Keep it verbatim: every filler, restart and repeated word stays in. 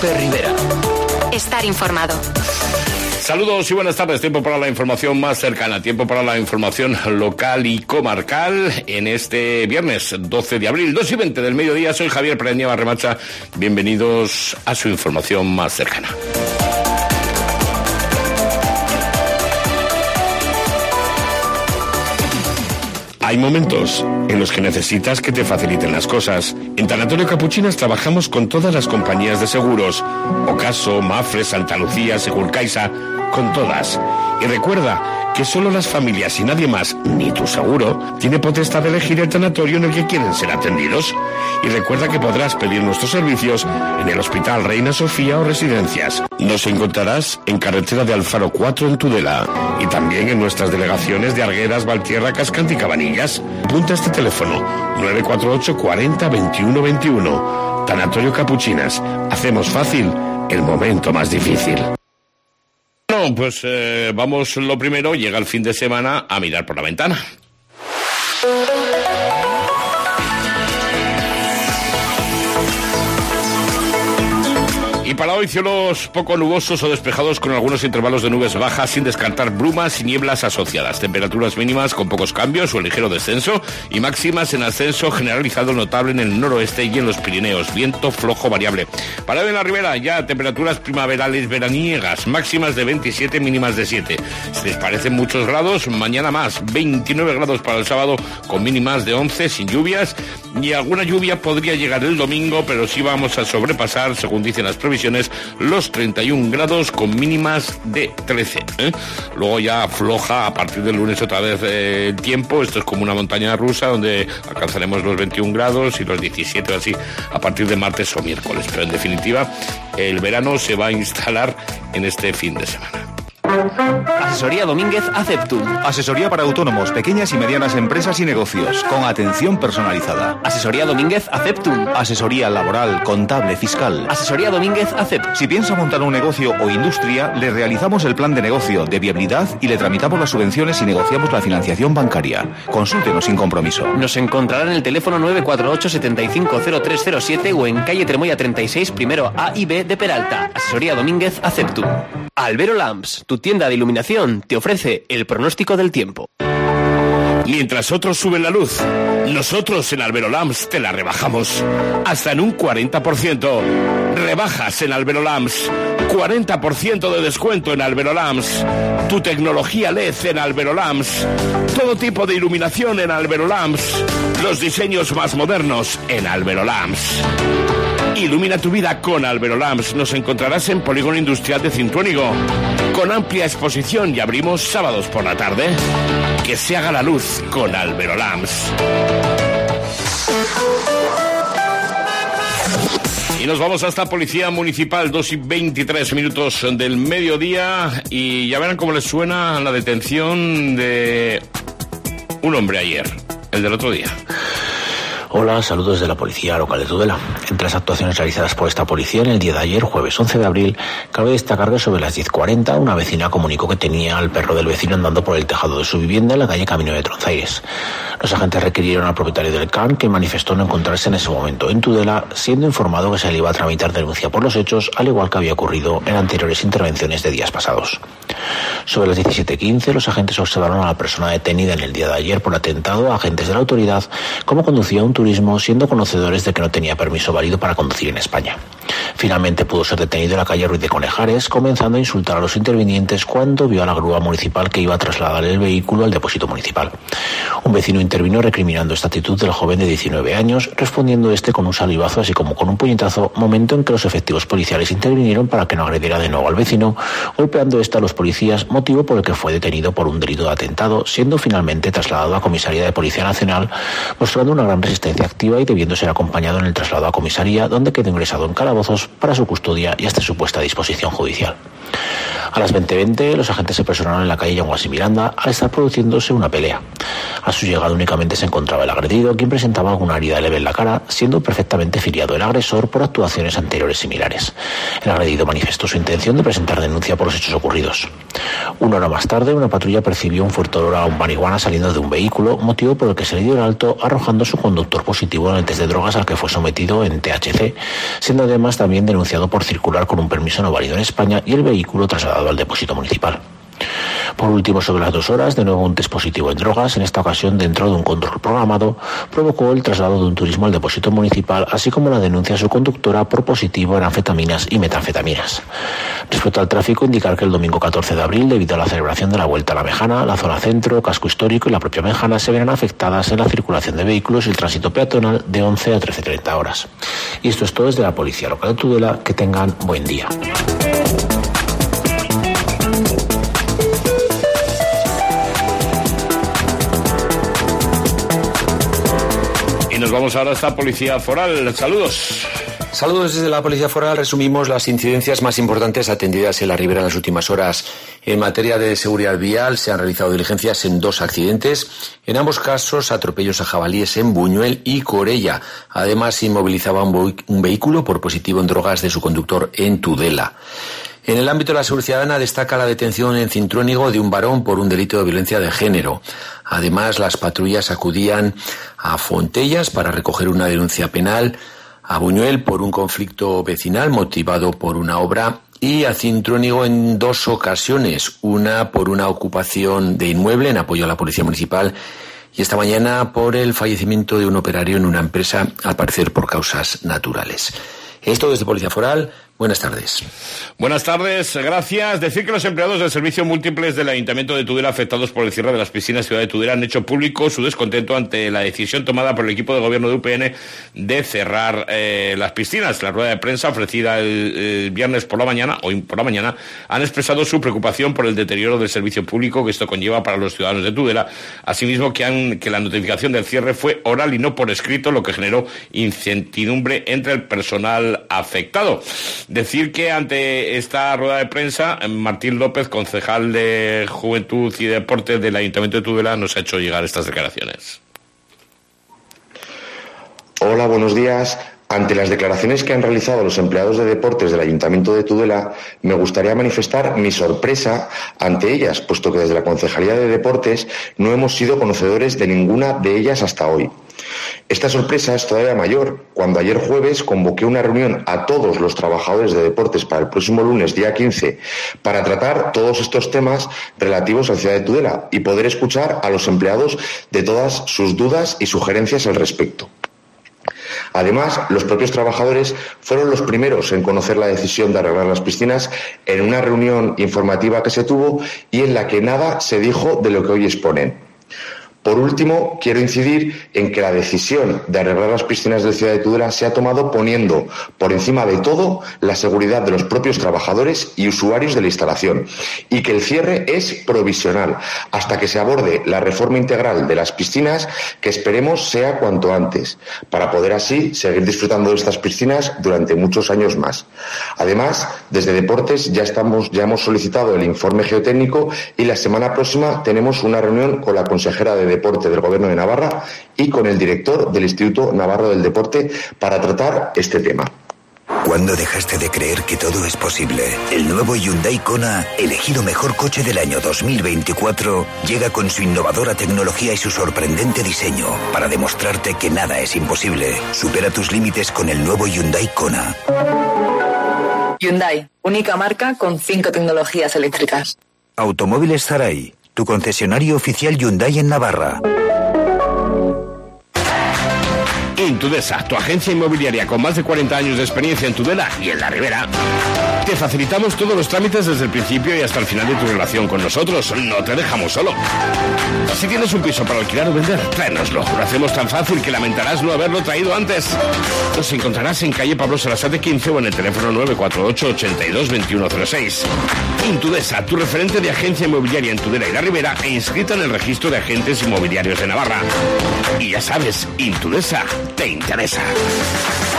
Lope Rivera. Estar informado. Saludos y buenas tardes. Tiempo para la información más cercana, tiempo para la información local y comarcal en este viernes doce de abril, dos y veinte del mediodía. Soy Javier Pereñeva Remacha. Bienvenidos a su información más cercana. Hay momentos en los que necesitas que te faciliten las cosas. En Tanatorio Capuchinas trabajamos con todas las compañías de seguros. Ocaso, Mafre, Santa Lucía, Segurcaixa, con todas. Y recuerda que solo las familias y nadie más, ni tu seguro, tiene potestad de elegir el tanatorio en el que quieren ser atendidos. Y recuerda que podrás pedir nuestros servicios en el Hospital Reina Sofía o Residencias. Nos encontrarás en carretera de Alfaro cuatro en Tudela y también en nuestras delegaciones de Arguedas, Valtierra, Cascante y Cabanillas. Apunta este teléfono nueve cuatro ocho cuarenta veintiuno veintiuno. Tanatorio Capuchinas. Hacemos fácil el momento más difícil. Bueno, pues eh, vamos lo primero, llega el fin de semana, a mirar por la ventana. Y para hoy cielos poco nubosos o despejados con algunos intervalos de nubes bajas sin descartar brumas y nieblas asociadas. Temperaturas mínimas con pocos cambios o ligero descenso y máximas en ascenso generalizado notable en el noroeste y en los Pirineos. Viento flojo variable. Para hoy en la Ribera ya temperaturas primaverales veraniegas, máximas de veintisiete, mínimas de siete. Si les parecen muchos grados, mañana más, veintinueve grados para el sábado con mínimas de once sin lluvias y alguna lluvia podría llegar el domingo, pero sí vamos a sobrepasar, según dicen las previsiones, los treinta y un grados con mínimas de trece. ¿eh? Luego ya afloja a partir del lunes otra vez eh, el tiempo. Esto es como una montaña rusa donde alcanzaremos los veintiún grados y los diecisiete o así a partir de martes o miércoles. Pero en definitiva, el verano se va a instalar en este fin de semana. Asesoría Domínguez Aceptum. Asesoría para autónomos, pequeñas y medianas empresas y negocios, con atención personalizada. Asesoría Domínguez Aceptum. Asesoría laboral, contable, fiscal. Asesoría Domínguez Aceptum. Si piensa montar un negocio o industria, le realizamos el plan de negocio, de viabilidad y le tramitamos las subvenciones y negociamos la financiación bancaria. Consúltenos sin compromiso. Nos encontrará en el teléfono nueve cuatro ocho, setenta y cinco, cero tres cero siete o en calle Tremoya treinta y seis, primero A y B de Peralta. Asesoría Domínguez Aceptum. Albero Lamps, tu tienda de iluminación, te ofrece el pronóstico del tiempo. Mientras otros suben la luz, nosotros en Albero Lamps te la rebajamos hasta en un cuarenta por ciento. Rebajas en Albero Lamps, cuarenta por ciento de descuento en Albero Lamps. Tu tecnología L E D en Albero Lamps. Todo tipo de iluminación en Albero Lamps. Los diseños más modernos en Albero Lamps. Ilumina tu vida con Albero Lamps. Nos encontrarás en Polígono Industrial de Cintruénigo, con amplia exposición y abrimos sábados por la tarde. Que se haga la luz con Albero Lamps. Y nos vamos hasta Policía Municipal, dos y veintitrés minutos del mediodía. Y ya verán cómo les suena la detención de un hombre ayer, el del otro día. Hola, saludos de la Policía Local de Tudela. Entre las actuaciones realizadas por esta policía en el día de ayer, jueves once de abril, cabe destacar que sobre las diez cuarenta una vecina comunicó que tenía al perro del vecino andando por el tejado de su vivienda en la calle Camino de Tronzaires. Los agentes requirieron al propietario del can, que manifestó no encontrarse en ese momento en Tudela, siendo informado que se le iba a tramitar denuncia por los hechos, al igual que había ocurrido en anteriores intervenciones de días pasados. Sobre las diecisiete quince, los agentes observaron a la persona detenida en el día de ayer por atentado a agentes de la autoridad, cómo conducía un turismo, siendo conocedores de que no tenía permiso válido para conducir en España. Finalmente pudo ser detenido en la calle Ruiz de Conejares, comenzando a insultar a los intervinientes cuando vio a la grúa municipal que iba a trasladar el vehículo al depósito municipal. Un vecino intervino recriminando esta actitud del joven de diecinueve años, respondiendo este con un salivazo así como con un puñetazo, momento en que los efectivos policiales intervinieron para que no agrediera de nuevo al vecino, golpeando este a los policías, motivo por el que fue detenido por un delito de atentado, siendo finalmente trasladado a Comisaría de Policía Nacional, mostrando una gran resistencia activa y debiendo ser acompañado en el traslado a comisaría, donde quedó ingresado en calabozos para su custodia y hasta su puesta a disposición judicial. A las veinte veinte, los agentes se personaron en la calle Yanguas y Miranda al estar produciéndose una pelea. A su llegada únicamente se encontraba el agredido, quien presentaba alguna herida leve en la cara, siendo perfectamente filiado el agresor por actuaciones anteriores similares. El agredido manifestó su intención de presentar denuncia por los hechos ocurridos. Una hora más tarde, una patrulla percibió un fuerte olor a un marihuana saliendo de un vehículo, motivo por el que se le dio el alto, arrojando su conductor positivo en el test de drogas al que fue sometido en T H C, siendo además también también denunciado por circular con un permiso no válido en España y el vehículo trasladado al depósito municipal. Por último, sobre las dos horas, de nuevo un test positivo en drogas, en esta ocasión dentro de un control programado, provocó el traslado de un turismo al depósito municipal, así como la denuncia a su conductora por positivo en anfetaminas y metanfetaminas. Respecto al tráfico, indicar que el domingo catorce de abril, debido a la celebración de la Vuelta a la Mejana, la zona centro, casco histórico y la propia Mejana se verán afectadas en la circulación de vehículos y el tránsito peatonal de once a trece treinta horas. Y esto es todo desde la Policía Local de Tudela. Que tengan buen día. Nos vamos ahora a esta Policía Foral. Saludos. Saludos desde la Policía Foral. Resumimos las incidencias más importantes atendidas en la Ribera en las últimas horas. En materia de seguridad vial se han realizado diligencias en dos accidentes. En ambos casos, atropellos a jabalíes en Buñuel y Corella. Además, se inmovilizaba un, un vehículo por positivo en drogas de su conductor en Tudela. En el ámbito de la seguridad ciudadana destaca la detención en Cintruénigo de un varón por un delito de violencia de género. Además, las patrullas acudían a Fontellas para recoger una denuncia penal, a Buñuel por un conflicto vecinal motivado por una obra y a Cintruénigo en dos ocasiones, una por una ocupación de inmueble en apoyo a la Policía Municipal y esta mañana por el fallecimiento de un operario en una empresa, al parecer por causas naturales. Esto desde Policía Foral. Buenas tardes. Buenas tardes, gracias. Decir que los empleados del servicio múltiples del Ayuntamiento de Tudela afectados por el cierre de las piscinas Ciudad de Tudela han hecho público su descontento ante la decisión tomada por el equipo de gobierno de U P N de cerrar eh, las piscinas. La rueda de prensa ofrecida el, el viernes por la mañana, hoy por la mañana, han expresado su preocupación por el deterioro del servicio público que esto conlleva para los ciudadanos de Tudela. Asimismo, que, han, que la notificación del cierre fue oral y no por escrito, lo que generó incertidumbre entre el personal afectado. Decir que ante esta rueda de prensa, Martín López, concejal de Juventud y Deportes del Ayuntamiento de Tudela, nos ha hecho llegar estas declaraciones. Hola, buenos días. Ante las declaraciones que han realizado los empleados de deportes del Ayuntamiento de Tudela, me gustaría manifestar mi sorpresa ante ellas, puesto que desde la Concejalía de Deportes no hemos sido conocedores de ninguna de ellas hasta hoy. Esta sorpresa es todavía mayor cuando ayer jueves convoqué una reunión a todos los trabajadores de deportes para el próximo lunes, día quince, para tratar todos estos temas relativos a la ciudad de Tudela y poder escuchar a los empleados de todas sus dudas y sugerencias al respecto. Además, los propios trabajadores fueron los primeros en conocer la decisión de arreglar las piscinas en una reunión informativa que se tuvo y en la que nada se dijo de lo que hoy exponen. Por último, quiero incidir en que la decisión de arreglar las piscinas de la ciudad de Tudela se ha tomado poniendo por encima de todo la seguridad de los propios trabajadores y usuarios de la instalación y que el cierre es provisional hasta que se aborde la reforma integral de las piscinas, que esperemos sea cuanto antes, para poder así seguir disfrutando de estas piscinas durante muchos años más. Además, desde Deportes ya estamos ya hemos solicitado el informe geotécnico y la semana próxima tenemos una reunión con la consejera de Deporte del Gobierno de Navarra y con el director del Instituto Navarro del Deporte para tratar este tema. ¿Cuándo dejaste de creer que todo es posible? El nuevo Hyundai Kona, elegido mejor coche del año dos mil veinticuatro, llega con su innovadora tecnología y su sorprendente diseño para demostrarte que nada es imposible. Supera tus límites con el nuevo Hyundai Kona. Hyundai, única marca con cinco tecnologías eléctricas. Automóviles Zaray, tu concesionario oficial Hyundai en Navarra. Intudesa, tu agencia inmobiliaria con más de cuarenta años de experiencia en Tudela y en la Ribera. Te facilitamos todos los trámites desde el principio y hasta el final de tu relación con nosotros. No te dejamos solo. Si tienes un piso para alquilar o vender, tráenoslo. Lo hacemos tan fácil que lamentarás no haberlo traído antes. Nos encontrarás en calle Pablo Sarasate quince o en el teléfono nueve cuatro ocho, ochenta y dos, veintiuno cero seis. Intudesa, tu referente de agencia inmobiliaria en Tudela y la Ribera e inscrita en el registro de agentes inmobiliarios de Navarra. Y ya sabes, Intudesa te interesa.